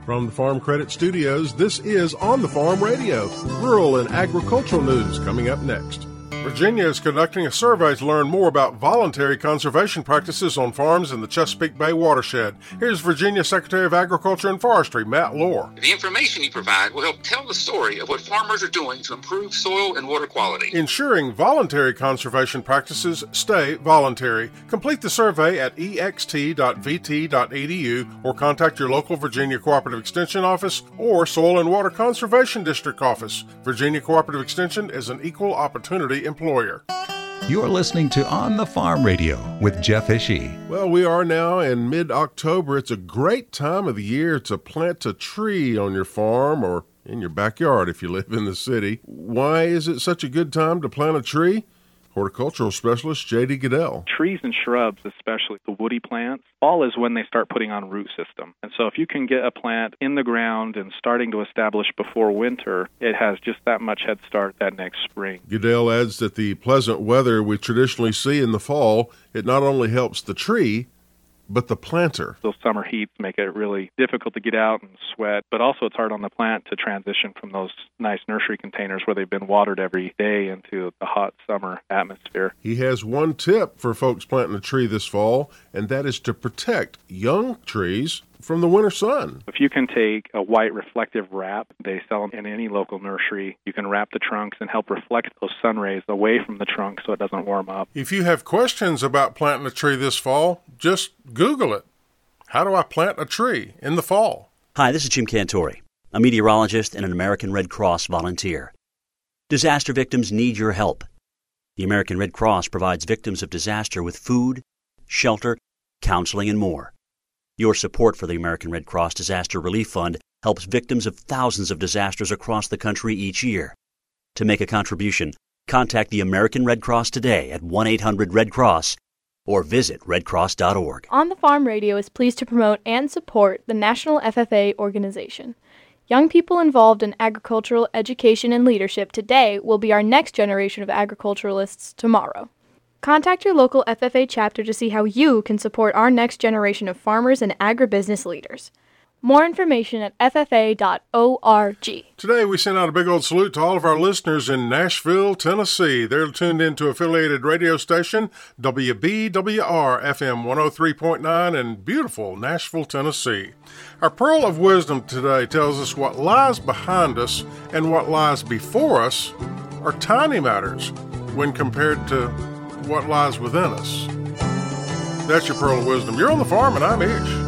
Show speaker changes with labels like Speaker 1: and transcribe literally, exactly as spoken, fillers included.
Speaker 1: From the Farm Credit Studios, this is On the Farm Radio, rural and agricultural news coming up next. Virginia is conducting a survey to learn more about voluntary conservation practices on farms in the Chesapeake Bay watershed. Here's Virginia Secretary of Agriculture and Forestry, Matt Lohr.
Speaker 2: The information you provide will help tell the story of what farmers are doing to improve soil and water quality.
Speaker 1: Ensuring voluntary conservation practices stay voluntary. Complete the survey at e x t dot v t dot e d u or contact your local Virginia Cooperative Extension office or Soil and Water Conservation District office. Virginia Cooperative Extension is an equal opportunity employer.
Speaker 3: You're listening to On the Farm Radio with Jeff Ishii.
Speaker 1: Well, we are now in mid-October. It's a great time of the year to plant a tree on your farm or in your backyard if you live in the city. Why is it such a good time to plant a tree? Horticultural specialist J D Goodell.
Speaker 4: Trees and shrubs, especially the woody plants, fall is when they start putting on root system. And so if you can get a plant in the ground and starting to establish before winter, it has just that much head start that next spring.
Speaker 1: Goodell adds that the pleasant weather we traditionally see in the fall, it not only helps the tree, but the planter.
Speaker 4: Those summer heats make it really difficult to get out and sweat, but also it's hard on the plant to transition from those nice nursery containers where they've been watered every day into the hot summer atmosphere.
Speaker 1: He has one tip for folks planting a tree this fall, and that is to protect young trees from the winter sun.
Speaker 4: If you can take a white reflective wrap, they sell them in any local nursery, you can wrap the trunks and help reflect those sun rays away from the trunk so it doesn't warm up.
Speaker 1: If you have questions about planting a tree this fall, just Google it. How do I plant a tree in the fall?
Speaker 5: Hi, this is Jim Cantori, a meteorologist and an American Red Cross volunteer. Disaster victims need your help. The American Red Cross provides victims of disaster with food, shelter, counseling, and more. Your support for the American Red Cross Disaster Relief Fund helps victims of thousands of disasters across the country each year. To make a contribution, contact the American Red Cross today at one eight hundred red cross or visit red cross dot org.
Speaker 6: On the Farm Radio is pleased to promote and support the National F F A organization. Young people involved in agricultural education and leadership today will be our next generation of agriculturalists tomorrow. Contact your local F F A chapter to see how you can support our next generation of farmers and agribusiness leaders. More information at f f a dot org.
Speaker 1: Today we send out a big old salute to all of our listeners in Nashville, Tennessee. They're tuned into affiliated radio station W B W R F M one oh three point nine in beautiful Nashville, Tennessee. Our Pearl of Wisdom today tells us what lies behind us and what lies before us are tiny matters when compared to what lies within us. That's your Pearl of Wisdom. You're on the farm and I'm Ish.